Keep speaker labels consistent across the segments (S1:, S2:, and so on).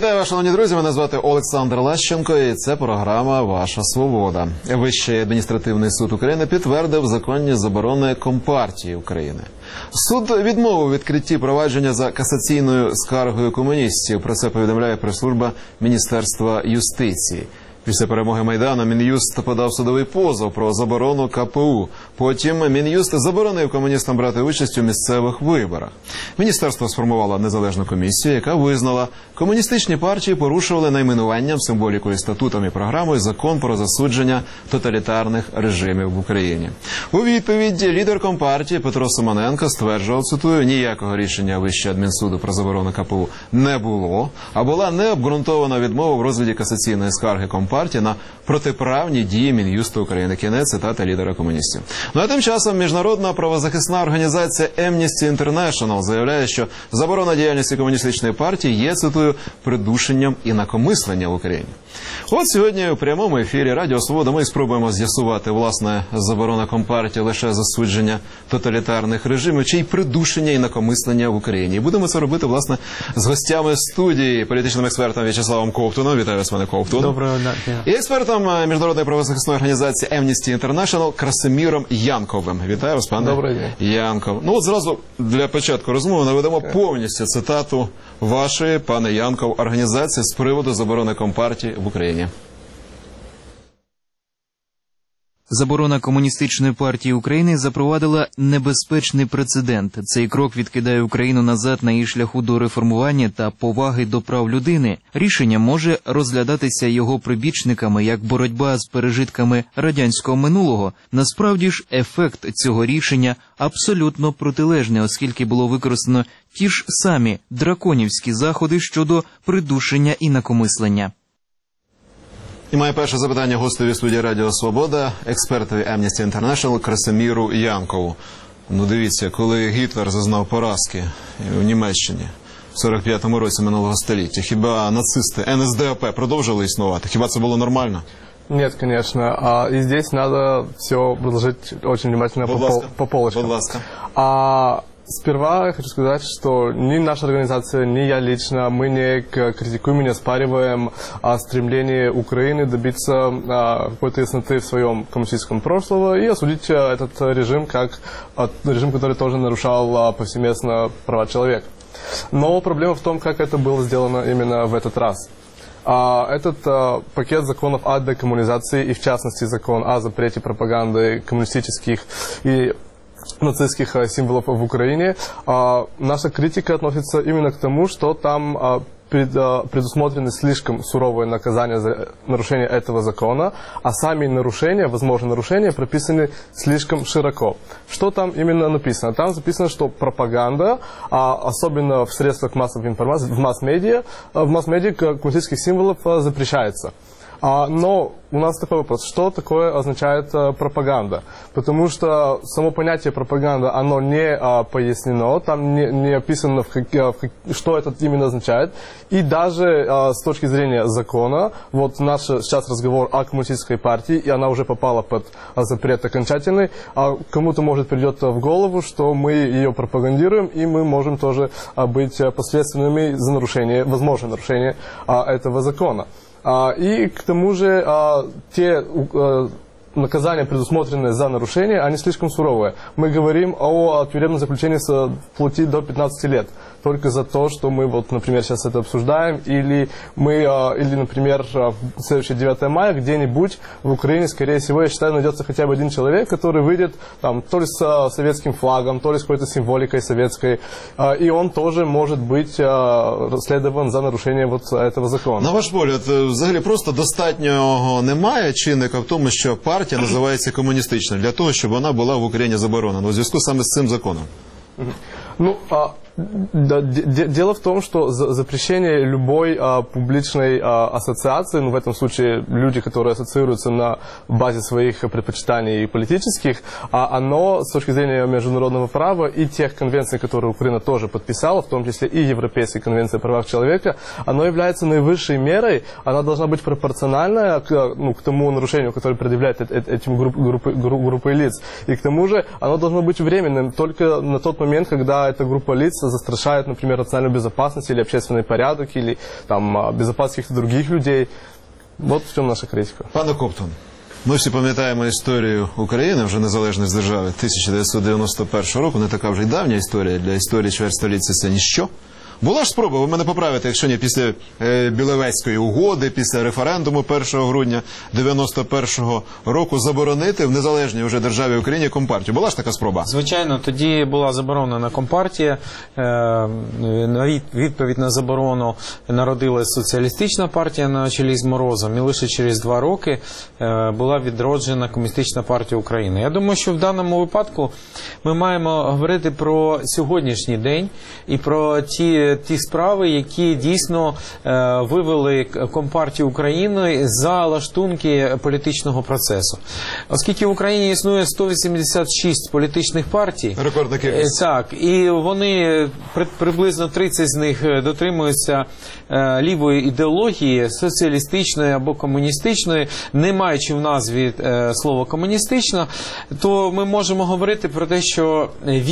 S1: Вітаю вас, шановні друзі, мене звати Олександр Лащенко і це програма «Ваша свобода». Вищий адміністративний суд України підтвердив законні заборони Компартії України. Суд відмовив у відкритті провадження за касаційною скаргою комуністів. Про це повідомляє прес-служба Міністерства юстиції. Після перемоги Майдану Мін'юст подав судовий позов про заборону КПУ. Потім Мін'юст заборонив комуністам брати участь у місцевих виборах. Міністерство сформувало незалежну комісію, яка визнала, комуністичні партії порушували найменуванням, символікою, статутом і програмою закон про засудження тоталітарних режимів в Україні. У відповідь лідер Компартії Петро Симоненко стверджував, цитую, ніякого рішення Вищого адмінсуду про заборону КПУ не було, а була необґрунтована відмова в розгляді касаційної скарги Компартії на протиправні дії Мін'юсту України. Кінець цитати лідера комуністів. Ну а тим часом міжнародна правозахисна організація Amnesty International заявляє, що заборона діяльності комуністичної партії є, цитую, придушенням інакомислення в Україні. От сьогодні у прямому ефірі Радіо Свобода ми спробуємо з'ясувати, власне, заборона Компартії лише засудження тоталітарних режимів чи й придушення інакомислення в Україні. І будемо це робити, власне, з гостями студії, політичним експертом В'ячеславом Ковтуном. Вітаю вас, пане Ковтун.
S2: Доброго дня.
S1: І експертом міжнародної правозахисної організації Amnesty International Красиміром Янковим. Вітаю вас, пане
S2: Доброго дня.
S1: Янков. Ну от зразу для початку розмови наведемо повністю цитату вашої, пане Янков, організації з приводу заборони Компартії в Україні.
S3: Заборона Комуністичної партії України запровадила небезпечний прецедент. Цей крок відкидає Україну назад на її шляху до реформування та поваги до прав людини. Рішення може розглядатися його прибічниками як боротьба з пережитками радянського минулого. Насправді ж, ефект цього рішення абсолютно протилежний, оскільки було використано ті ж самі драконівські заходи щодо придушення інакомислення.
S1: І моє перше запитання гостеві студії Радіо Свобода, експертові Amnesty International Красиміру Янкову. Ну дивіться, коли Гітлер зазнав поразки у Німеччині в 45-му році минулого століття, хіба нацисти НСДАП продовжили існувати? Хіба це було нормально?
S2: Нет, конечно. И здесь надо все разложить очень внимательно по полочкам.
S1: Будь ласка.
S2: Сперва я хочу сказать, что ни наша организация, ни я лично, мы не критикуем и не оспариваем стремление Украины добиться какой-то ясноты в своем коммунистическом прошлом и осудить этот режим как режим, который тоже нарушал повсеместно права человека. Но проблема в том, как это было сделано именно в этот раз. Этот пакет законов о декоммунизации и, в частности, закон о запрете пропаганды коммунистических и нацистских символов в Украине, наша критика относится именно к тому, что там предусмотрены слишком суровые наказания за нарушение этого закона, а сами нарушения, возможные нарушения, прописаны слишком широко. Что там именно написано? Там записано, что пропаганда, особенно в средствах массовой информации, в масс-медиа коммунистических символов запрещается. Но у нас такой вопрос, что такое означает пропаганда? Потому что само понятие пропаганда, оно не пояснено, там не описано, что это именно означает. И даже с точки зрения закона, вот наш сейчас разговор о коммунистической партии, и она уже попала под запрет окончательный, кому-то, может, придет в голову, что мы ее пропагандируем, и мы можем тоже быть последственными за нарушение, возможное нарушение этого закона. И к тому же те наказания, предусмотренные за нарушение, они слишком суровые. Мы говорим о тюремном заключении вплоть до 15 лет. Только за то, что мы, вот, например, сейчас это обсуждаем, или, например, в следующее 9 мая где-нибудь в Украине, скорее всего, я считаю, найдется хотя бы один человек, который выйдет там, то ли с советским флагом, то ли с какой-то символикой советской, и он тоже может быть расследован за нарушение вот этого закона.
S1: На ваш погляд, взагалі просто достатньо немає чинника в тому, що партія називається комуністичною, для того, щоб вона була в Україні заборонена, у зв'язку саме з цим законом?
S2: Ну, дело в том, что запрещение любой публичной ассоциации, ну, в этом случае люди, которые ассоциируются на базе своих предпочитаний политических, оно с точки зрения международного права и тех конвенций, которые Украина тоже подписала, в том числе и Европейской конвенции о правах человека, оно является наивысшей мерой, она должна быть пропорциональна к тому нарушению, которое предъявляет этим группой лиц. И к тому же оно должно быть временным только на тот момент, когда эта группа лиц застрашают, например, национальную безопасность или общественный порядок, или там безопасность каких-то других людей. Вот в чем наша критика.
S1: Пане Коптон, ми всі пам'ятаємо історію України, вже незалежної держави 1991 року, не така вже й давня історія, для історії чверть століття це ніщо. Була ж спроба, ви мене поправите, якщо ні, після Біловецької угоди, після референдуму 1 грудня 91-го року заборонити в незалежній вже державі Україні Компартію. Була ж така спроба?
S4: Звичайно, тоді була заборонена Компартія. Відповідь на заборону народилась соціалістична партія на чолі з Морозом. І лише через 2 роки була відроджена Комуністична партія України. Я думаю, що в даному випадку ми маємо говорити про сьогоднішній день і про ті справи, які дійсно вивели Компартію України за лаштунки політичного процесу. Оскільки в Україні існує 186 політичних партій,
S1: рекордна кількість.
S4: Так, і вони, приблизно 30 з них дотримуються лівої ідеології, соціалістичної або комуністичної, не маючи в назві слово комуністична, то ми можемо говорити про те, що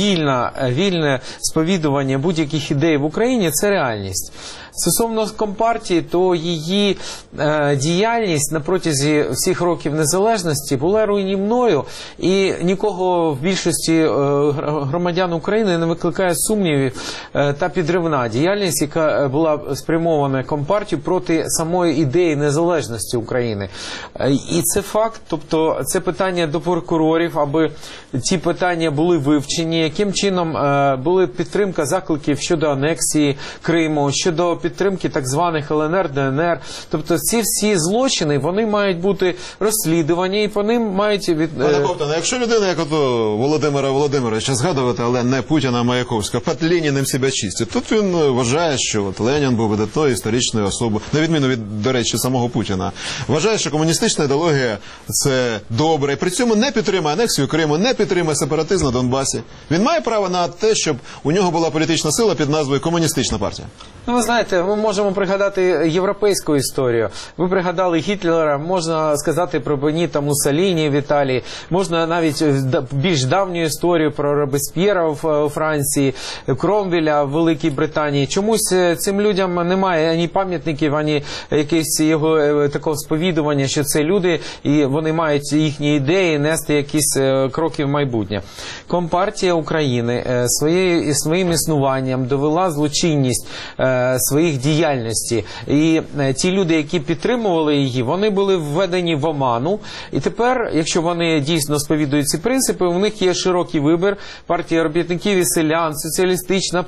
S4: вільне сповідування будь-яких ідей в Україні – це реальність. Стосовно Компартії, то її діяльність на протязі всіх років незалежності була руйнівною, і нікого в більшості громадян України не викликає сумнівів та підривна діяльність, яка була спрямована Компартією проти самої ідеї незалежності України. І це факт, тобто це питання до прокурорів, аби ці питання були вивчені, яким чином була підтримка закликів щодо анексії Криму, щодо підтримки так званих ЛНР, ДНР. Тобто ці всі злочини, вони мають бути розслідувані і по ним мають...
S1: Пане Коптоне, якщо людина, як ото Володимира Володимировича згадувати, але не Путіна, а Маяковського, під Леніним себе чистить, тут він вважає, що от Ленін був видатною історичною особою, на відміну від, до речі, самого Путіна. Вважає, що комуністична ідеологія – це добре, і при цьому не підтримує анексію Криму, не підтримує сепаратизм на Донбасі. Він має право на те, щоб у нього була політична сила під назвою Комуністична партія?
S4: Ну, ви знаєте, ми можемо пригадати європейську історію. Ви пригадали Гітлера, можна сказати про Беніто Муссоліні в Італії, можна навіть більш давню історію про Робесп'єра у Франції, Кромвеля в Великій Британії. Чомусь цим людям немає ані пам'ятників, ані якогось його такого сповідування, що це люди, і вони мають їхні ідеї нести якісь кроки в майбутнє. Компартія України своїм існуванням довела злочинність своїх діяльності. І ті люди, які підтримували її, вони були введені в оману. І тепер, якщо вони дійсно сповідують ці принципи, у них є широкий вибір. Партія робітників і селян, соціалістична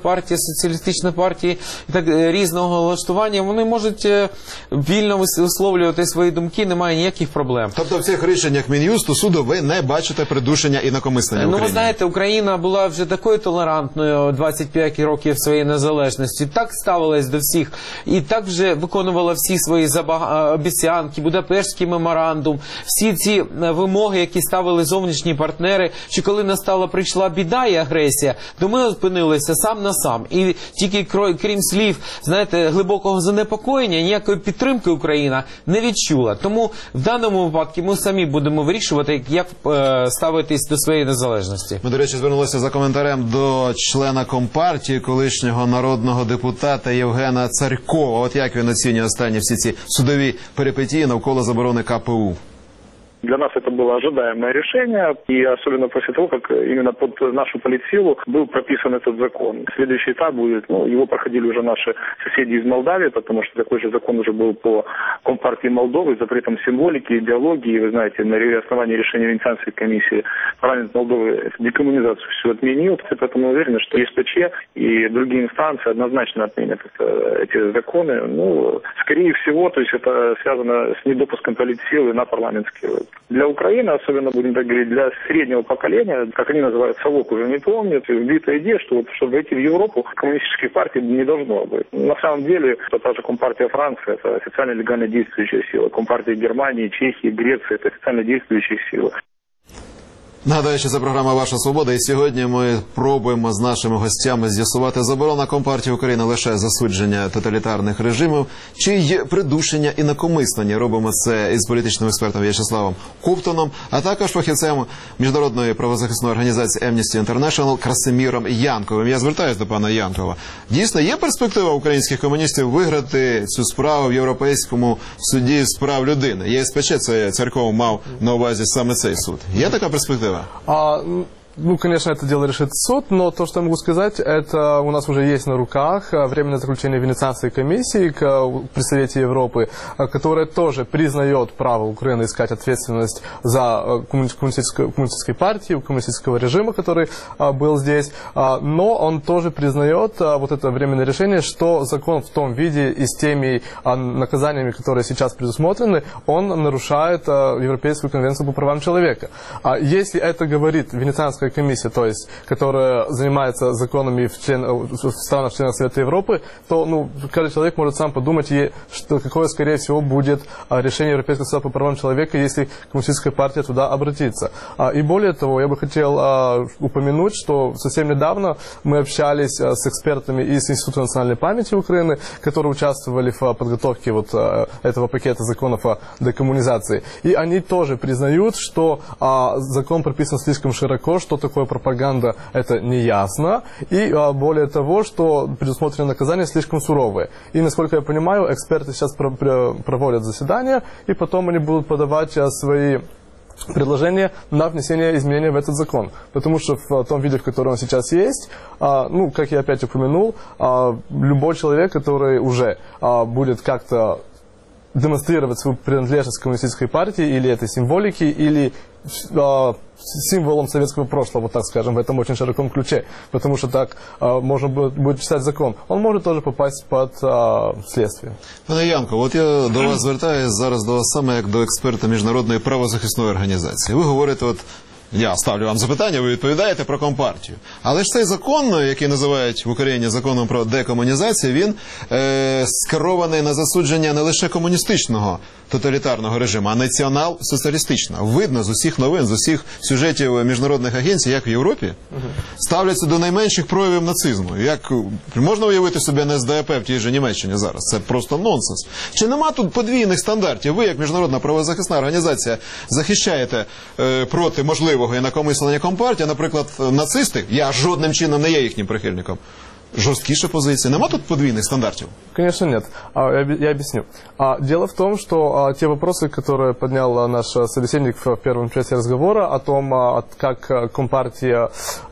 S4: партія і так різного влаштування. Вони можуть вільно висловлювати свої думки, немає ніяких проблем.
S1: Тобто в цих рішеннях Мін'юсту, суду ви не бачите придушення інакомислення України?
S4: Ну, ви знаєте, Україна була вже такою толерантною 25 років своєї незалежності. Так ставилась до всіх. І так вже виконувала всі свої обіцянки, Будапештський меморандум, всі ці вимоги, які ставили зовнішні партнери, що коли прийшла біда і агресія, то ми опинилися сам на сам. І тільки крім слів, знаєте, глибокого занепокоєння, ніякої підтримки Україна не відчула. Тому в даному випадку ми самі будемо вирішувати, як ставитись до своєї незалежності.
S1: Ми, до речі, звернулися за коментарем до члена Компартії, колишнього народного депутата Євгена Царькова. От як він оцінює останні всі ці судові перипетії навколо заборони КПУ?
S5: Для нас это было ожидаемое решение, и особенно после того, как именно под нашу политсилу был прописан этот закон. Следующий этап будет, его проходили уже наши соседи из Молдавии, потому что такой же закон уже был по Компартии Молдовы, запретом символики, идеологии. Вы знаете, на основании решения Венецианской комиссии парламент Молдовы декоммунизацию все отменил, поэтому уверены, что ЕСПЧ и другие инстанции однозначно отменят эти законы. Скорее всего, то есть это связано с недопуском политсилы на парламентские выборы. Для Украины, особенно, будем так говорить, для среднего поколения, как они называют, совок уже не помнит, вбитая идея, что чтобы войти в Европу, коммунистических партий не должно быть. На самом деле, та же Компартия Франции, это официально легально действующая сила. Компартия Германии, Чехии, Греции, это официально действующие силы.
S1: Нагадаю, що це програма «Ваша свобода», і сьогодні ми пробуємо з нашими гостями з'ясувати, заборона Компартії України лише засудження тоталітарних режимів, чи є придушення інакомислення. Робимо це із політичним експертом В'ячеславом Ковтуном, а також фахівцем міжнародної правозахисної організації Amnesty International Красиміром Янковим. Я звертаюся до пана Янкова. Дійсно, є перспектива українських комуністів виграти цю справу в Європейському суді з прав людини? ЄСПЧ, це Церков мав на увазі саме цей суд. Є така перспектива?
S2: Ну, конечно, это дело решит суд, но то, что я могу сказать, это у нас уже есть на руках временное заключение Венецианской комиссии при Совете Европы, которая тоже признает право Украины искать ответственность за коммунистической партии, коммунистического режима, который был здесь, но он тоже признает вот это временное решение, что закон в том виде и с теми наказаниями, которые сейчас предусмотрены, он нарушает Европейскую конвенцию по правам человека. Если это говорит Венецианская комиссия, то есть, которая занимается законами в странах-членах Совета Европы, то каждый человек может сам подумать, что какое, скорее всего, будет решение Европейского суда по правам человека, если коммунистическая партия туда обратится. И более того, я бы хотел упомянуть, что совсем недавно мы общались с экспертами из Института национальной памяти Украины, которые участвовали в подготовке вот этого пакета законов о декоммунизации. И они тоже признают, что закон прописан слишком широко, что такое пропаганда, это неясно. И более того, что предусмотренные наказания слишком суровые. И, насколько я понимаю, эксперты сейчас проводят заседания, и потом они будут подавать свои предложение на внесение изменений в этот закон. Потому что в том виде, в котором он сейчас есть, как я опять упомянул, любой человек, который уже будет как-то демонстрировать свою принадлежность к коммунистической партии, или этой символики, или символом советского прошлого, вот так скажем, в этом очень широком ключе, потому что так можно будет читать закон, он может тоже попасть под следствие.
S1: Пане Янко, от я до вас звертаюся зараз до вас саме як до експерта Міжнародної правозахисної організації. Ви говорите, я ставлю вам запитання, ви відповідаєте про Компартію. Але ж цей закон, який називають в Україні законом про декомунізацію, він скерований на засудження не лише комуністичного тоталітарного режиму, а націонал-соціалістичного. Видно з усіх новин, з усіх сюжетів міжнародних агенцій, як в Європі, ставляться до найменших проявів нацизму. Як можна уявити собі НСДАП в тій же Німеччині зараз? Це просто нонсенс. Чи нема тут подвійних стандартів? Ви, як міжнародна правозахисна організація, захищаєте проти можливого інакомислення Компартії, наприклад, нацисти, я жодним чином не є їхнім прихильником. Жесткие позиции. Нема тут подвійных стандартов?
S2: Конечно, нет. Я объясню. Дело в том, что те вопросы, которые поднял наш собеседник в первом части разговора, о том, как Компартия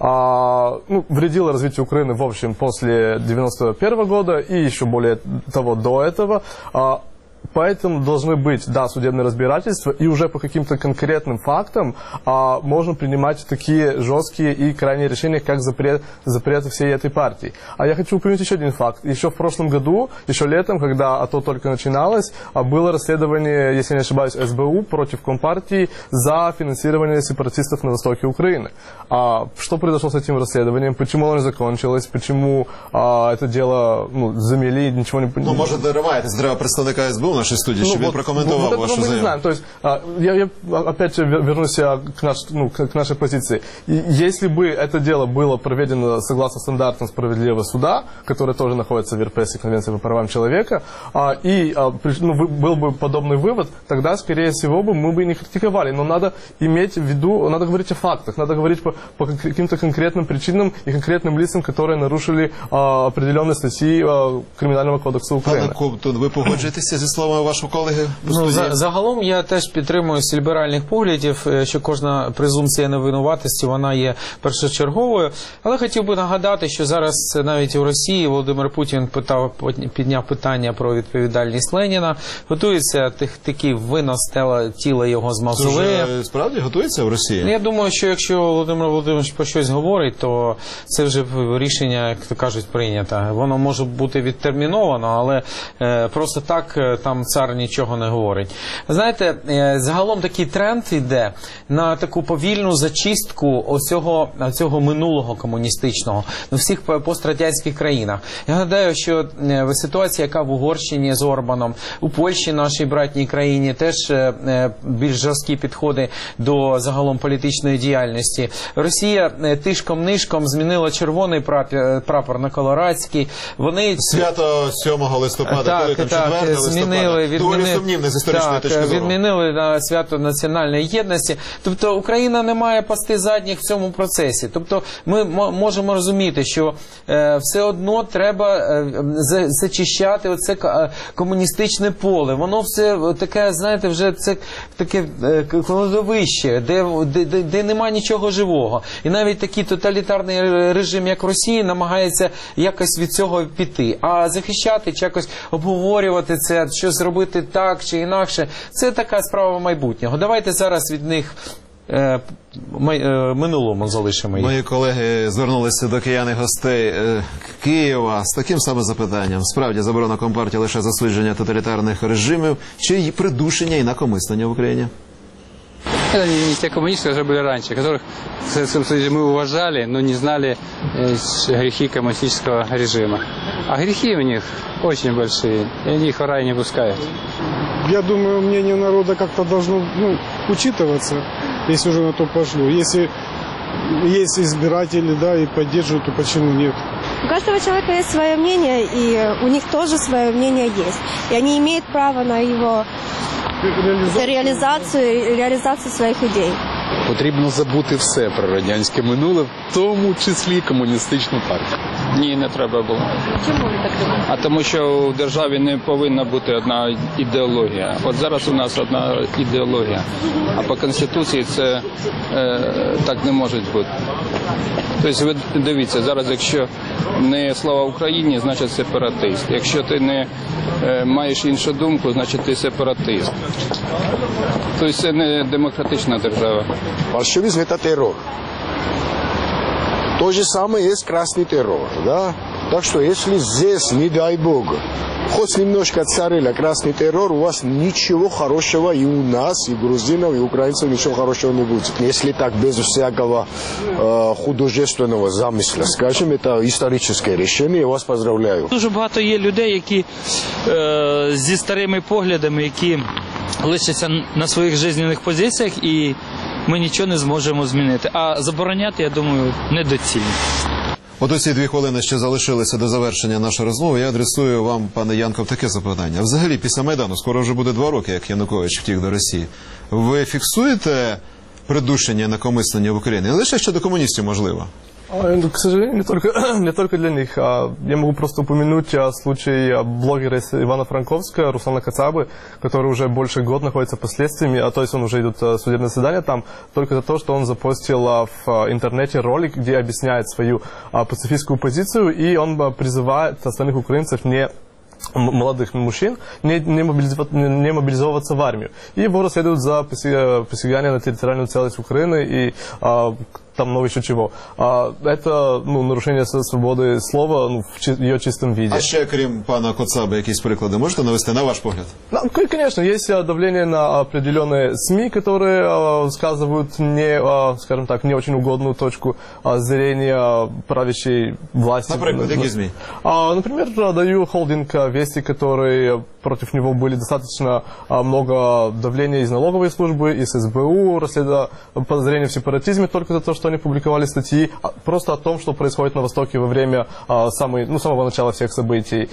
S2: вредила развитию Украины в общем после 1991 года и еще более того до этого, поэтому должны быть, судебные разбирательства, и уже по каким-то конкретным фактам можно принимать такие жесткие и крайние решения, как запрет всей этой партии. А я хочу упомянуть еще один факт. Еще в прошлом году, еще летом, когда АТО только начиналось, было расследование, если не ошибаюсь, СБУ против Компартии за финансирование сепаратистов на востоке Украины. Что произошло с этим расследованием? Почему оно не закончилось? Почему это дело замели, ничего не...
S1: Може, дориваєтесь, треба представника СБУ в нашей студии, чтобы он прокомментовал вашу заяву.
S2: Мы не знаем. То есть, я опять вернусь к нашей позиции. Если бы это дело было проведено согласно стандартам справедливого суда, который тоже находится в Европейской конвенции по правам человека, и был бы подобный вывод, тогда, скорее всего, мы бы не критиковали. Но надо иметь в виду, надо говорить о фактах, надо говорить по каким-то конкретным причинам и конкретным лицам, которые нарушили определенные статьи Криминального кодекса Украины.
S1: Пане Ковтун, ви погоджуєтеся зі словами вашого колеги?
S4: Загалом я теж підтримуюсь ліберальних поглядів, що кожна презумпція невинуватості, вона є першочерговою. Але хотів би нагадати, що зараз навіть у Росії Володимир Путін підняв питання про відповідальність Леніна. Готується такий винос тіла його з мавзолея.
S1: Це справді готується в Росії?
S4: Я думаю, що якщо Володимир Володимирович про щось говорить, то це вже рішення, як то кажуть, прийнято. Воно може бути відтерміновано, але просто так там там цар нічого не говорить. Знаєте, загалом такий тренд йде на таку повільну зачистку цього минулого комуністичного на всіх пострадянських країнах. Я гадаю, що ситуація, яка в Угорщині з Орбаном, у Польщі, нашій братній країні, теж більш жорсткі підходи до загалом політичної діяльності. Росія тишком-нишком змінила червоний прапор на колорадський. Вони
S1: Свято 7 листопада, коли там 4 листопада. Доволі сумнівне з історичної точки зору.
S4: Відмінили на свято національної єдності. Тобто Україна не має пасти задніх в цьому процесі. Тобто ми можемо розуміти, що все одно треба зачищати оце комуністичне поле. Воно все таке, знаєте, вже це таке кладовище, де немає нічого живого. І навіть такий тоталітарний режим, як в Росії, намагається якось від цього піти. А захищати, чи якось обговорювати це, щось зробити так чи інакше, це така справа майбутнього. Давайте зараз від них минулому залишимо їх.
S1: Мої колеги звернулися до киян і гостей Києва з таким самим запитанням. Справді, заборона Компартії лише засудження тоталітарних режимів чи її придушення і інакомислення в Україні?
S6: Это не те коммунисты, которые были раньше, которых в Советском Союзе мы уважали, но не знали грехи коммунистического режима. А грехи у них очень большие, и они их в рай не пускают.
S7: Я думаю, мнение народа как-то должно учитываться, если уже на то пошло. Если есть избиратели, да, и поддерживают, то почему нет?
S8: У каждого человека есть свое мнение, и у них тоже свое мнение есть. И они имеют право на его реалізацію своїх ідей.
S9: Потрібно забути все про радянське минуле, в тому числі комуністичну партію.
S6: Ні, не треба було.
S8: Чому ви так думаєте?
S6: А тому що в державі не повинна бути одна ідеологія. От зараз у нас одна ідеологія, а по Конституції це так не може бути. Тобто ви дивіться, зараз якщо не слава Україні, значить сепаратист. Якщо ти не маєш іншу думку, значить ти сепаратист. Тобто це не демократична держава.
S10: Большевизм – это террор. То же самое есть красный террор, да? Так что если здесь, не дай бог, хоть немножко царила красный террор, у вас ничего хорошего и у нас, и грузинов, и украинцев ничего хорошего не будет. Если так, без всякого художественного замысла, скажем, это историческое решение, я вас поздравляю.
S11: Дуже багато є людей, які зі старими поглядами, які лишаться на своїх життєвих позиціях, і ми нічого не зможемо змінити. А забороняти, я думаю, недоцільно.
S1: От оці 2 хвилини ще залишилися до завершення нашої розмови. Я адресую вам, пане Янков, таке запитання. Взагалі, після Майдану, скоро вже буде 2 роки, як Янукович втік до Росії. Ви фіксуєте придушення інакомислення в Україні? Не лише щодо комуністів, можливо?
S2: К сожалению, не только для них. Я могу просто упомянуть случай блогера из Ивано-Франковска Руслана Кацабы, который уже больше года находится под следствиями, то есть он уже идет в судебное заседание там, только за то, что он запостил в интернете ролик, где объясняет свою пацифистскую позицию, и он призывает остальных украинцев молодых мужчин не мобилизовываться в армию. И его расследуют за посягание на территориальную целостность Украины и там много еще чего. Это нарушение свободы слова в ее чистом виде.
S1: А ще, крім пана Коцаби, якісь приклади можете навести, на ваш погляд?
S2: Конечно, есть давление на определенные СМИ, которые высказывают скажем так, не очень угодную точку зрения правящей власти.
S1: Например, какие СМИ?
S2: Например, даю холдинг «Вести», который против него были достаточно много давления из налоговой службы, из СБУ, подозрения в сепаратизме только за то, что они публиковали статьи просто о том, что происходит на Востоке во время самого начала всех событий.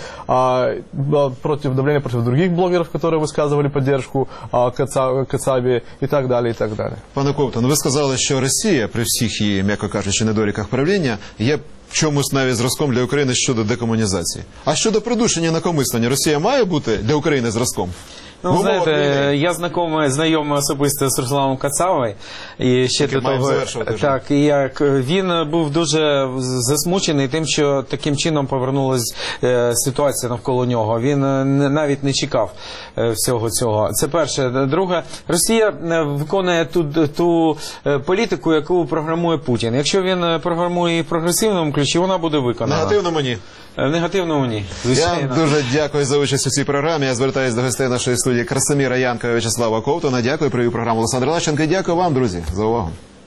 S2: Давление против других блогеров, которые высказывали поддержку Кацабі і так далі, і так далі.
S1: Пане Ковтун, ви сказали, що Росія, при всіх її, м'яко кажучи, недоліках правління, є чомусь навіть зразком для України щодо декомунізації. А щодо придушення інакомислення, Росія має бути для України зразком?
S4: Ну, знаєте, я знайомий особисто з Русланом Кацабою. І ще до того, так, і як він був дуже засмучений тим, що таким чином повернулася ситуація навколо нього. Він навіть не чекав всього цього. Це перше. Друге, Росія виконує ту політику, яку програмує Путін. Якщо він програмує її в прогресивному ключі, вона буде виконана.
S1: Негативному ні.
S4: В негативному ні. Звичайно.
S1: Я дуже дякую за участь у цій програмі. Я звертаюся до гостей нашої студії Красиміра Янка і В'ячеслава Ковтуна. Дякую, привів програму Олександр Лащенко. І дякую вам, друзі, за увагу.